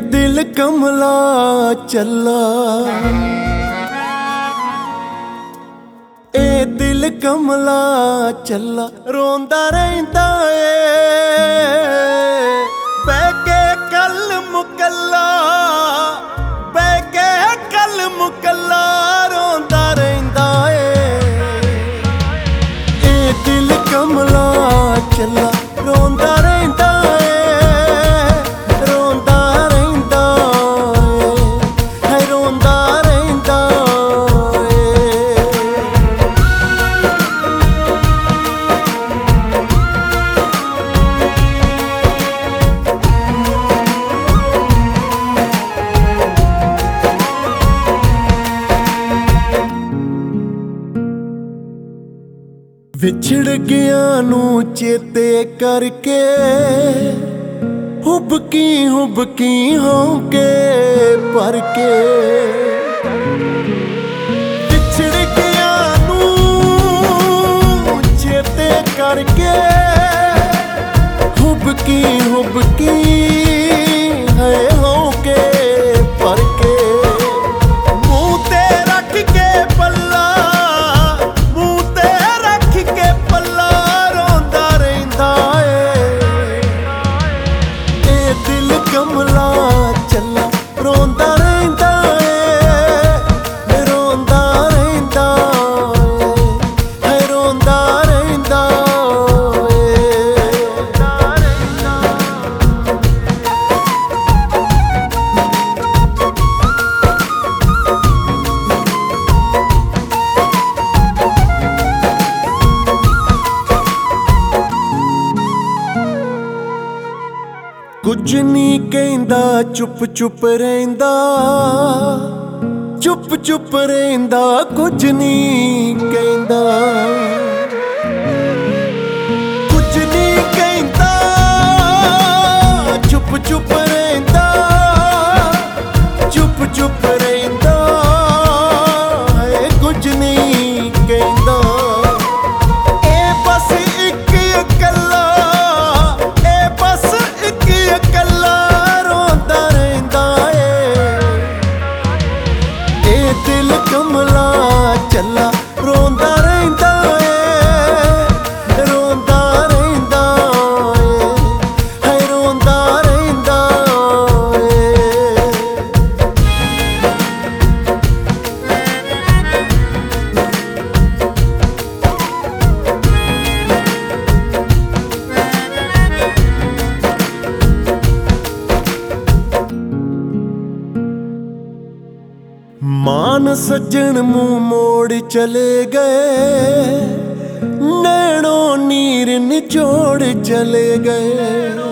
दिल कमला चला, ए दिल कमला चला रोंदा रहिंदा ए बैके कल मुकल्ला, बैके कल मुकल्ला रोंदा रहिंदा ए दिल कमला चला रोंदा रहिंदा विछड़ गया नू चेते करके हुबकी होके पर के, विछड़ गया नू चेते करके हुबकी है होके पर के, कमला चला रोंदा रहिंदा ए रोंदा रहिंदा है रोंदा रहिंदा कुछ नहीं कहंदा चुप चुप रहिंदा, चुप चुप रहिंदा कुछ नहीं कहंदा, कुछ नहीं कहंदा चुप चुप रहिंदा, चुप चुप रहिंदा है कुछ नहीं कहंदा। ए बस एक अकल्ला, ए बस एक अकल्ला रोंदा रहिंदा ए दिल कमला चला रोंदा रहिंदा रोंदा रहिंदा है रोंदा रहिंदा मान सज्जन मुंह मोड़ चले गए, नैनों नीर निचोड़ चले गए।